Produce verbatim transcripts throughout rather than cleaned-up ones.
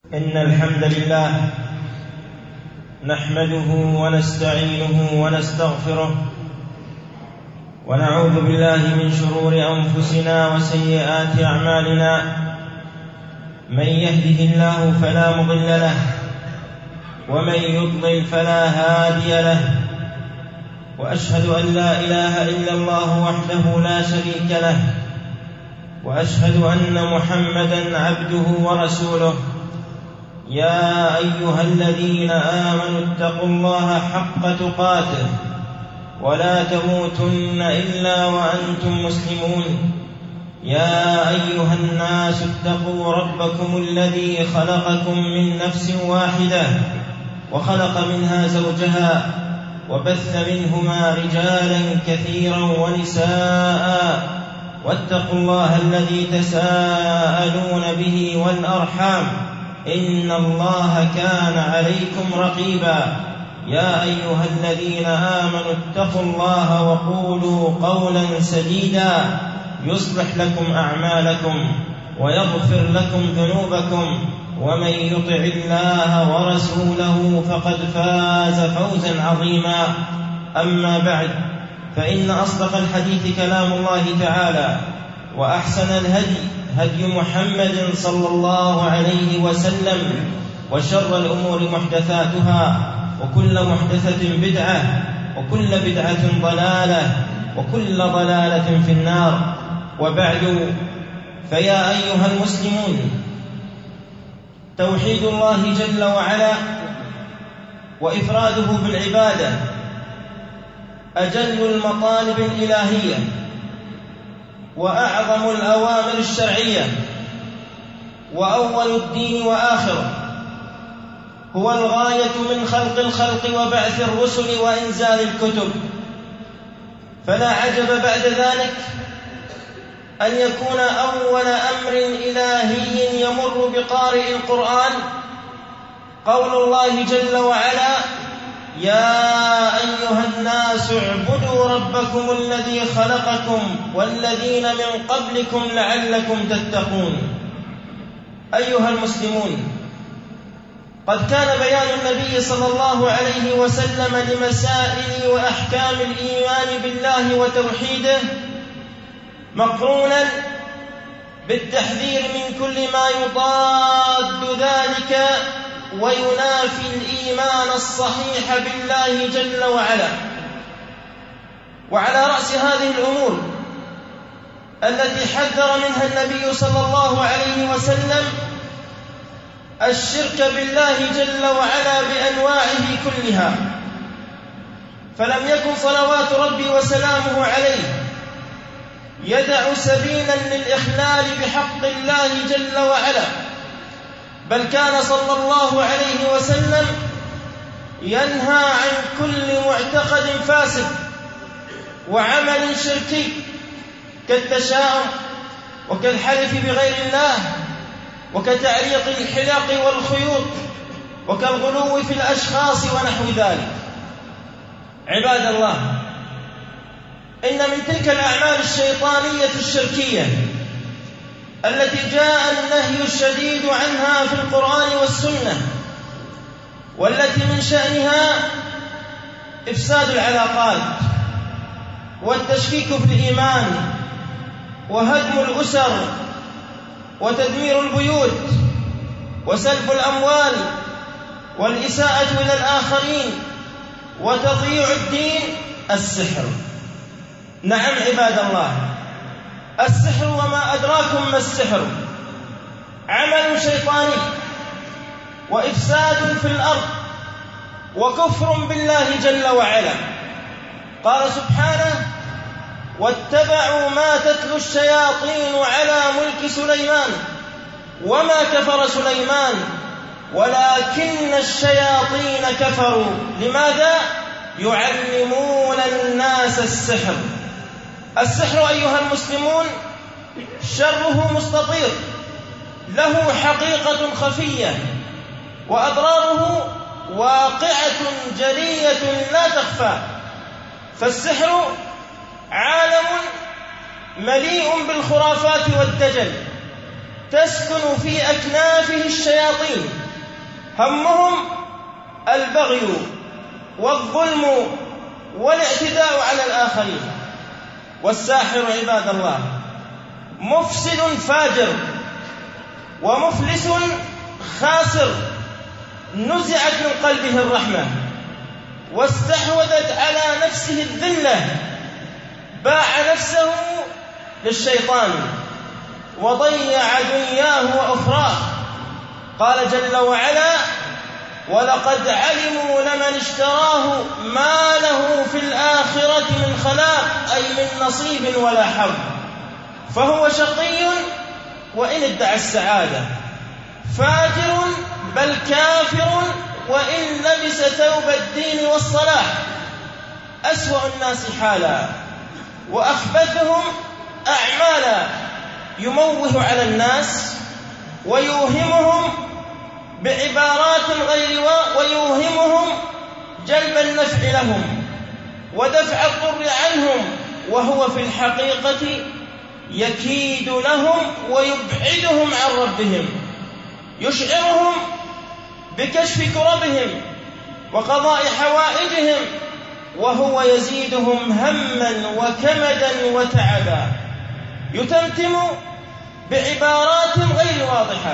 إن الحمد لله نحمده ونستعينه ونستغفره ونعوذ بالله من شرور أنفسنا وسيئات أعمالنا. من يهده الله فلا مضل له ومن يضلل فلا هادي له، وأشهد أن لا إله إلا الله وحده لا شريك له، وأشهد أن محمدًا عبده ورسوله. يا أيها الذين آمنوا اتقوا الله حق تقاته ولا تموتن إلا وأنتم مسلمون. يا أيها الناس اتقوا ربكم الذي خلقكم من نفس واحدة وخلق منها زوجها وبث منهما رجالا كثيرا ونساء، واتقوا الله الذي تساءلون به والأرحام إن الله كان عليكم رقيبا. يا أيها الذين آمنوا اتقوا الله وقولوا قولا سديدا يصلح لكم أعمالكم ويغفر لكم ذنوبكم، ومن يطع الله ورسوله فقد فاز فوزا عظيما. أما بعد، فإن أصدق الحديث كلام الله تعالى، وأحسن الهدي هدي محمد صلى الله عليه وسلم، وشر الأمور محدثاتها، وكل محدثة بدعة، وكل بدعة ضلالة، وكل ضلالة في النار. وبعد، فيا أيها المسلمون، توحيد الله جل وعلا وإفراده بالعبادة أجل المطالب الإلهية وأعظم الأوامر الشرعية، وأول الدين وآخره، هو الغاية من خلق الخلق وبعث الرسل وإنزال الكتب. فلا عجب بعد ذلك أن يكون أول أمر إلهي يمر بقارئ القرآن قول الله جل وعلا: يا أيها الناس اعبدوا ربكم الذي خلقكم والذين من قبلكم لعلكم تتقون. أيها المسلمون، قد كان بيان النبي صلى الله عليه وسلم لمسائل وأحكام الإيمان بالله وتوحيده مقرونا بالتحذير من كل ما يضاد ذلك وينافي الإيمان الصحيح بالله جل وعلا. وعلى رأس هذه الأمور التي حذر منها النبي صلى الله عليه وسلم الشرك بالله جل وعلا بأنواعه كلها، فلم يكن صلوات ربي وسلامه عليه يدع سبيلا للإخلال بحق الله جل وعلا، بل كان صلى الله عليه وسلم ينهى عن كل معتقد فاسد وعمل شركي كالتشاؤم وكالحلف بغير الله وكتعليق الحلاق والخيوط وكالغلو في الأشخاص ونحو ذلك. عباد الله، إن من تلك الأعمال الشيطانية الشركية التي جاء النهي الشديد عنها في القرآن والسنة، والتي من شأنها إفساد العلاقات والتشكيك في الإيمان وهدم الأسر وتدمير البيوت وسلب الأموال والإساءة إلى الآخرين وتضييع الدين، السحر. نعم عباد الله، السحر وما أدراكم ما السحر، عمل شيطاني وإفساد في الأرض وكفر بالله جل وعلا. قال سبحانه: واتبعوا ما تتلو الشياطين على ملك سليمان وما كفر سليمان ولكن الشياطين كفروا. لماذا؟ يعلمون الناس السحر. السحر أيها المسلمون شره مستطير، له حقيقة خفية وأضراره واقعة جلية لا تخفى. فالسحر عالم مليء بالخرافات والدجل، تسكن في أكنافه الشياطين، همهم البغي والظلم والاعتداء على الآخرين. والساحر عباد الله مفسد فاجر ومفلس خاسر، نزعت من قلبه الرحمة واستحوذت على نفسه الذلة، باع نفسه للشيطان وضيع دنياه وأخراه. قال جل وعلا: ولقد علموا لمن اشتراه ما له في الآخرة من خلاق، أي من نصيب ولا حظ، فهو شقي وإن ادعى السعادة، فاجر بل كافر وإن لبس ثوب الدين والصلاح، أسوأ الناس حالا وأخبثهم أعمالا، يموه على الناس ويوهمهم بعبارات غير ويوهمهم جلب النفع لهم ودفع الضر عنهم، وهو في الحقيقة يكيد لهم ويبعدهم عن ربهم، يشعرهم بكشف كربهم وقضاء حوائجهم، وهو يزيدهم هما وكمدا وتعبا، يتمتم بعبارات غير واضحة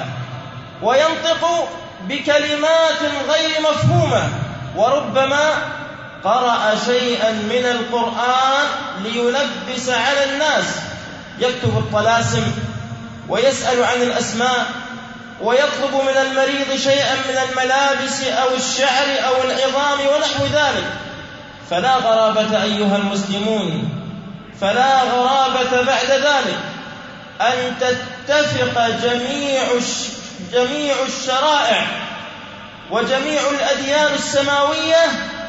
وينطق بكلمات غير مفهومة، وربما قرأ شيئا من القرآن ليلبس على الناس، يكتب الطلاسم ويسأل عن الأسماء ويطلب من المريض شيئا من الملابس أو الشعر أو العظام ونحو ذلك. فلا غرابة أيها المسلمون، فلا غرابة بعد ذلك أن تتفق جميع جميع الشرائع وجميع الأديان السماوية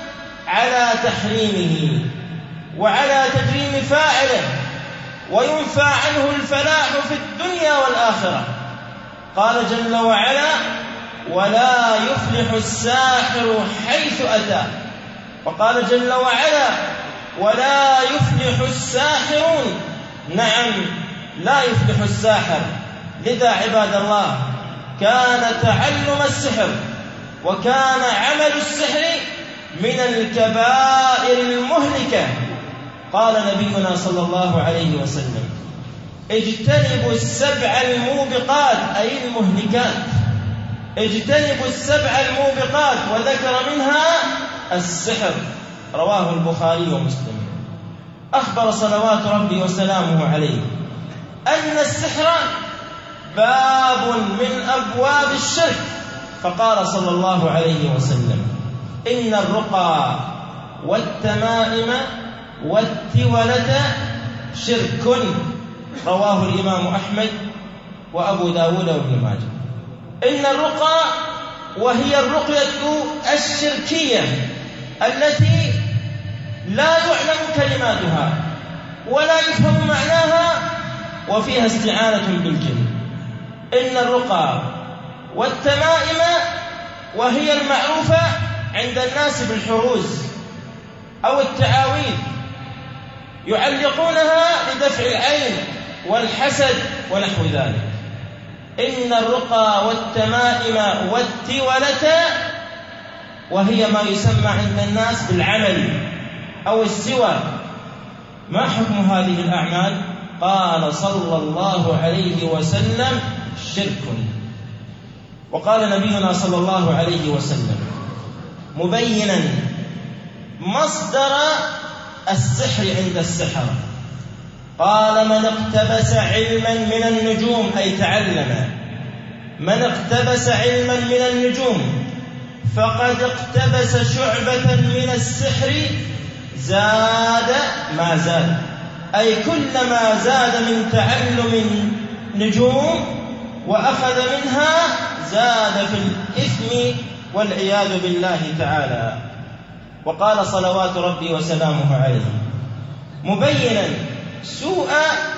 على تحريمه وعلى تجريم فاعله، وينفى عنه الفلاح في الدنيا والآخرة. قال جل وعلا: ولا يفلح الساحر حيث أتى. وقال جل وعلا: ولا يفلح الساحرون. نعم، لا يفلح الساحر. لذا عباد الله كان تعلم السحر وكان عمل السحر من الكبائر المهلكة. قال نبينا صلى الله عليه وسلم: اجتنبوا السبع الموبقات، أي المهلكات، اجتنبوا السبع الموبقات، وذكر منها السحر. رواه البخاري ومسلم. أخبر صلوات ربي وسلامه عليه أن السحر باب من أبواب الشرك، فقال صلى الله عليه وسلم: إن الرقى والتمائم والتولة شرك. رواه الإمام أحمد وأبو داود وابن ماجه. إن الرقى وهي الرقية الشركية التي لا يعلم كلماتها ولا يفهم معناها وفيها استعانة بالجن. إن الرقى والتمائم وهي المعروفة عند الناس بالحروز أو التعاويذ، يعلقونها لدفع العين والحسد ونحو ذلك. إن الرقى والتمائم والتولة وهي ما يسمى عند الناس بالعمل أو السوى. ما حكم هذه الأعمال؟ قال صلى الله عليه وسلم: شرك. وقال نبينا صلى الله عليه وسلم مبينا مصدر السحر عند السحرة، قال: من اقتبس علما من النجوم، أي تعلم، من اقتبس علما من النجوم فقد اقتبس شعبة من السحر زاد ما زاد، أي كلما زاد من تعلم نجوم وأخذ منها زاد في الإثم والعياذ بالله تعالى. وقال صلوات ربي وسلامه عليه مبينا سوء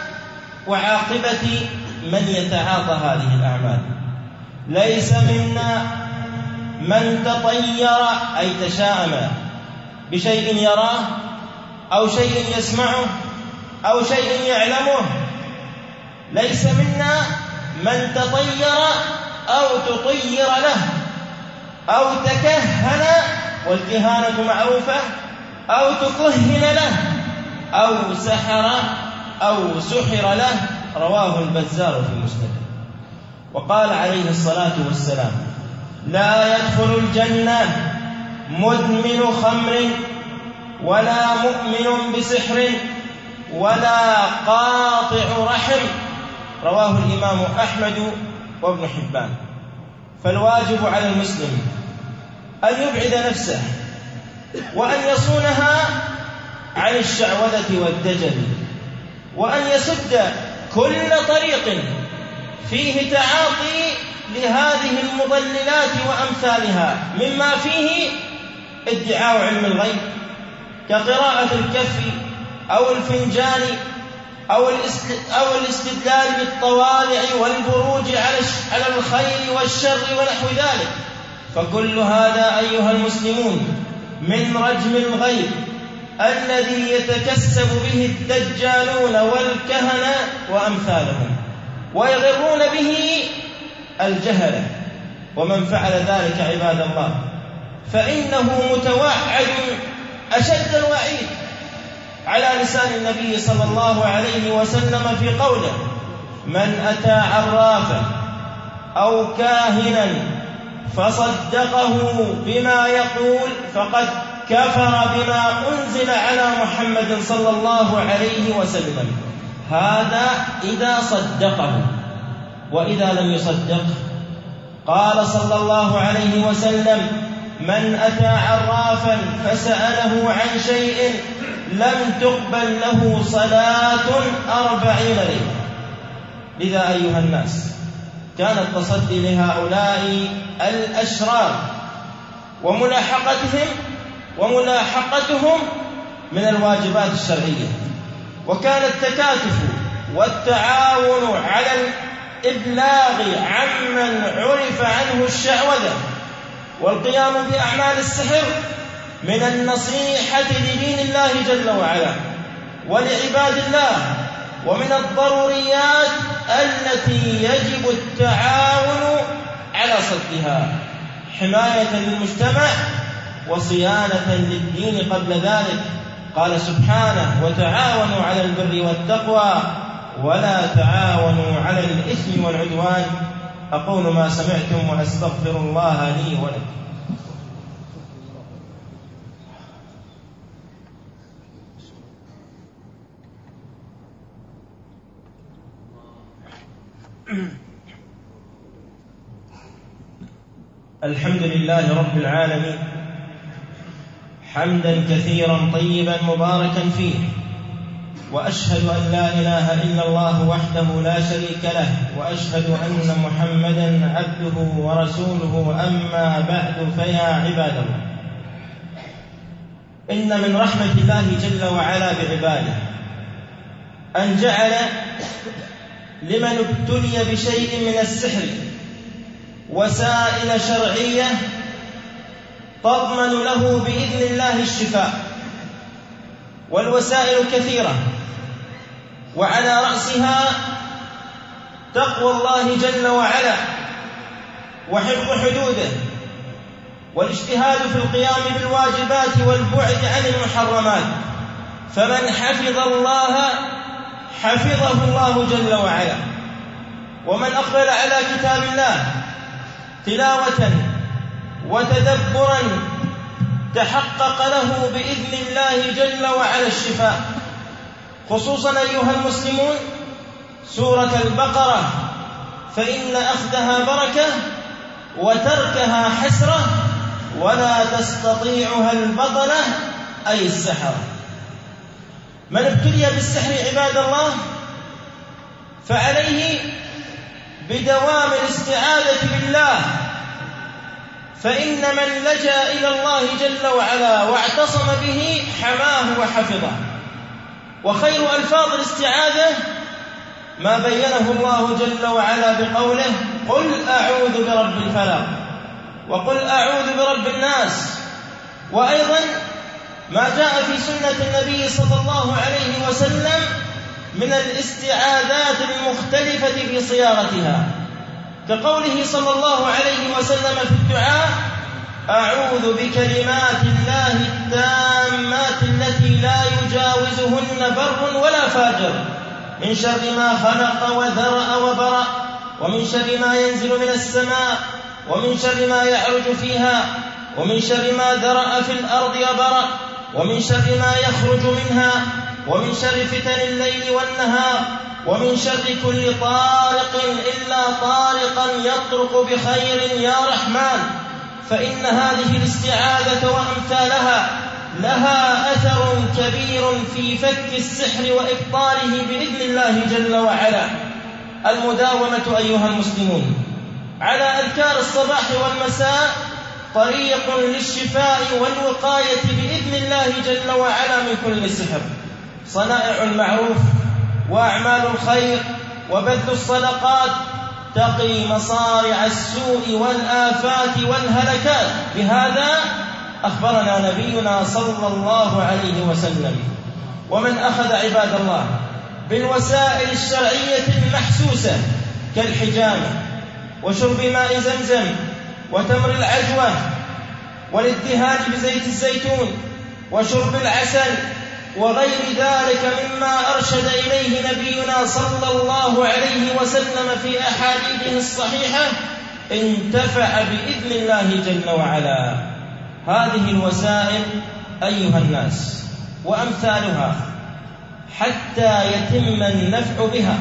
وعاقبة من يتعاطى هذه الأعمال: ليس منا من تطير، أي تشاءم بشيء يراه أو شيء يسمعه أو شيء يعلمه. ليس منا من تطير أو تطير له أو تكهن، والكهانة معروفة، أو تكهن له أو سحر أو سحر له. رواه البزار في مسنده. وقال عليه الصلاة والسلام: لا يدخل الجنة مدمن خمر ولا مؤمن بسحر ولا قاطع رحم. رواه الإمام أحمد وابن حبان. فالواجب على المسلم أن يبعد نفسه وأن يصونها عن الشعوذة والدجل، وأن يسد كل طريق فيه تعاطي لهذه المضللات وأمثالها، مما فيه ادعاء علم الغيب كقراءة الكف أو الفنجان أو الاستدلال بالطوالع والبروج على الخير والشر ونحو ذلك. فكل هذا أيها المسلمون من رجم الغيب الذي يتكسب به الدجالون والكهنة وأمثالهم، ويغرون به الجهلة. ومن فعل ذلك عباد الله فإنه متوعد أشد الوعيد على لسان النبي صلى الله عليه وسلم في قوله: من أتى عرافا أو كاهنا فصدقه بما يقول فقد كفر بما أنزل على محمد صلى الله عليه وسلم. هذا إذا صدقه، وإذا لم يصدق قال صلى الله عليه وسلم: من أتى عرافا فسأله عن شيء لم تقبل له صلاة أربعين ليلة. لذا أيها الناس كان التصدي لهؤلاء الأشرار وملاحقتهم وملاحقتهم من الواجبات الشرعية، وكان التكاتف والتعاون على الإبلاغ عمن عرف عنه الشعوذة والقيام بأعمال السحر من النصيحة لدين الله جل وعلا ولعباد الله، ومن الضروريات التي يجب التعاون على صدها حماية للمجتمع وصيانة للدين قبل ذلك. قال سبحانه: وتعاونوا على البر والتقوى ولا تعاونوا على الإثم والعدوان. أقول ما سمعتم وأستغفر الله لي ولكم. الحمد لله رب العالمين، حمدا كثيرا طيبا مباركا فيه، وأشهد أن لا إله إلا الله وحده لا شريك له، وأشهد أن محمدا عبده ورسوله. أما بعد، فيا عباد الله، إن من رحمة الله جل وعلا بعباده أن جعل لمن ابتلي بشيء من السحر وسائل شرعية تضمن له بإذن الله الشفاء، والوسائل كثيرة، وعلى رأسها تقوى الله جل وعلا وحفظ حدوده والاجتهاد في القيام بالواجبات والبعد عن المحرمات. فمن حفظ الله حفظه الله جل وعلا، ومن أقبل على كتاب الله تلاوة وتدبرا تحقق له بإذن الله جل وعلا الشفاء. خصوصا أيها المسلمون سورة البقرة، فإن أخذها بركة وتركها حسرة، ولا تستطيعها البطلة أي السحرة. من ابتلي بالسحر عباد الله فعليه بدوام الاستعاذة بالله، فإن من لجأ إلى الله جل وعلا واعتصم به حماه وحفظه. وخير ألفاظ الاستعاذة ما بينه الله جل وعلا بقوله: قل أعوذ برب الفلق، وقل أعوذ برب الناس. وأيضا ما جاء في سنة النبي صلى الله عليه وسلم من الاستعاذات المختلفة في صياغتها، كقوله صلى الله عليه وسلم في الدعاء: أعوذ بكلمات الله التامات التي لا يجاوزهن بر ولا فاجر من شر ما خلق وذرأ وبرأ، ومن شر ما ينزل من السماء، ومن شر ما يعرج فيها، ومن شر ما ذرأ في الأرض وبرأ، ومن شر ما يخرج منها، ومن شر فتن الليل والنهار، ومن شر كل طارق إلا طارقا يطرق بخير يا رحمن. فإن هذه الاستعاذة وأمثالها لها أثر كبير في فك السحر وإبطاله بإذن الله جل وعلا. المداومة أيها المسلمون على أذكار الصباح والمساء طريق للشفاء والوقاية بإذن الله جل وعلا من كل سحر. صنائع المعروف وأعمال الخير وبذل الصدقات تقي مصارع السوء والآفات والهلكات. بهذا أخبرنا نبينا صلى الله عليه وسلم. ومن أخذ عباد الله بالوسائل الشرعية المحسوسة كالحجامة وشرب ماء زمزم وتمر العجوة والادهان بزيت الزيتون وشرب العسل وغير ذلك مما أرشد إليه نبينا صلى الله عليه وسلم في أحاديثه الصحيحة انتفع بإذن الله جل وعلا. هذه الوسائل أيها الناس وأمثالها حتى يتم النفع بها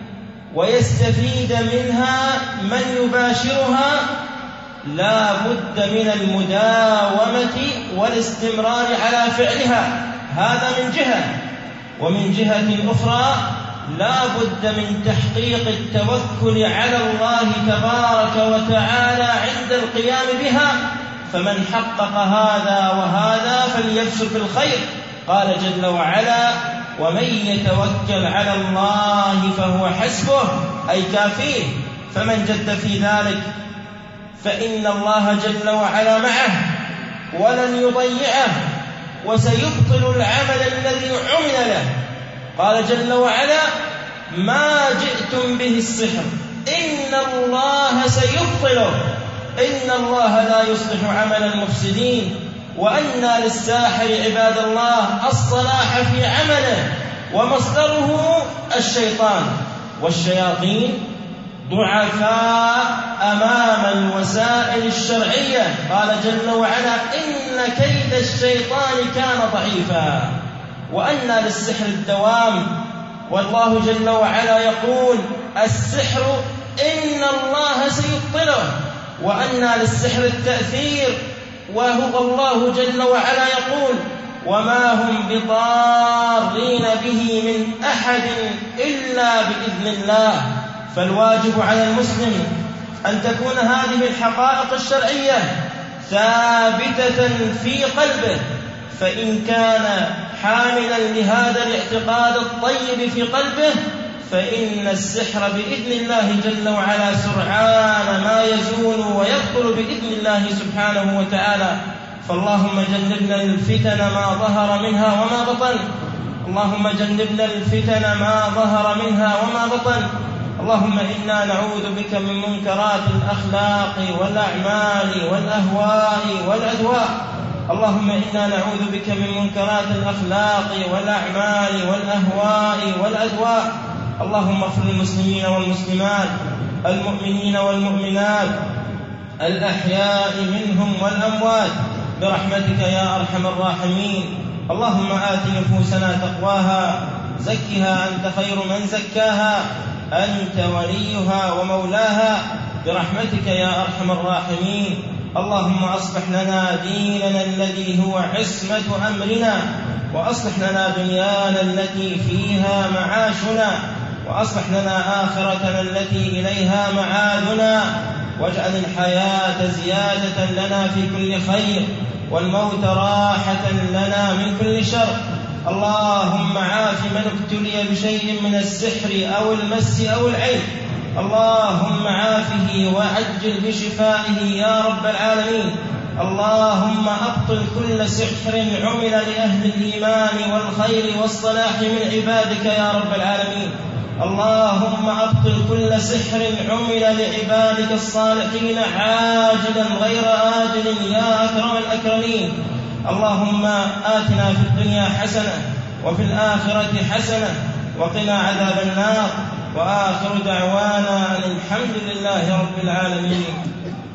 ويستفيد منها من يباشرها لا بد من المداومة والاستمرار على فعلها. هذا من جهة. ومن جهة أخرى لا بد من تحقيق التوكل على الله تبارك وتعالى عند القيام بها. فمن حقق هذا وهذا فليبشر بالخير. قال جل وعلا: ومن يتوكل على الله فهو حسبه، أي كافيه. فمن جد في ذلك فإن الله جل وعلا معه ولن يضيعه وسيبطل العمل الذي عمل له. قال جل وعلا: ما جئتم به السحر إن الله سيبطله إن الله لا يصلح عمل المفسدين. وأن للساحر عباد الله الصلاح في عمله ومصدره الشيطان، والشياطين ضعفاء أمام الوسائل الشرعية. قال جل وعلا: إن كيد الشيطان كان ضعيفا. وأن للسحر الدوام، والله جل وعلا يقول: السحر إن الله سيبطله. وأن للسحر التأثير، وهو الله جل وعلا يقول: وما هم بضارين به من أحد إلا بإذن الله. فالواجب على المسلم أن تكون هذه الحقائق الشرعية ثابتة في قلبه، فإن كان حاملا لهذا الاعتقاد الطيب في قلبه فإن السحر بإذن الله جل وعلا سرعان ما يزول ويبطل بإذن الله سبحانه وتعالى. فاللهم جنبنا الفتن ما ظهر منها وما بطن اللهم جنبنا الفتن ما ظهر منها وما بطن اللهم إنا نعوذ بك من منكرات الأخلاق والأعمال والأهواء والأدواء اللهم إنا نعوذ بك من منكرات الأخلاق والأعمال والأهواء والأدواء اللهم اغفر للمسلمين والمسلمات المؤمنين والمؤمنات الأحياء منهم والأموات برحمتك يا أرحم الراحمين. اللهم آت نفوسنا تقواها زكها أنت خير من زكاها أنت وليها ومولاها برحمتك يا أرحم الراحمين. اللهم أصلح لنا ديننا الذي هو عصمة أمرنا، وأصلح لنا دنيانا التي فيها معاشنا، وأصلح لنا آخرتنا التي إليها معادنا، واجعل الحياة زيادة لنا في كل خير والموت راحة لنا من كل شر. اللهم عاف من ابتلي بشيء من السحر أو المس أو العين، اللهم عافه وعجل بشفائه يا رب العالمين. اللهم أبطل كل سحر عمل لأهل الإيمان والخير والصلاح من عبادك يا رب العالمين. اللهم أبطل كل سحر عمل لعبادك الصالحين عاجلا غير آجل يا أكرم الأكرمين. اللهم آتنا في الدنيا حسنة وفي الآخرة حسنة وقنا عذاب النار. وآخر دعوانا أن الحمد لله رب العالمين.